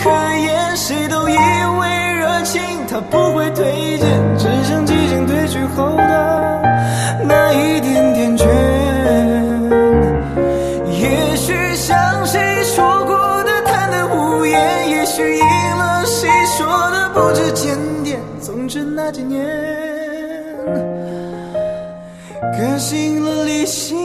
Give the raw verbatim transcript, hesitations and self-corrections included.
可言，谁都以为热情它不会退减，只剩即将褪去后的那一点点倦。也许像谁说过的贪得无厌，也许应了谁说的不知检点，总之那几年更新了理性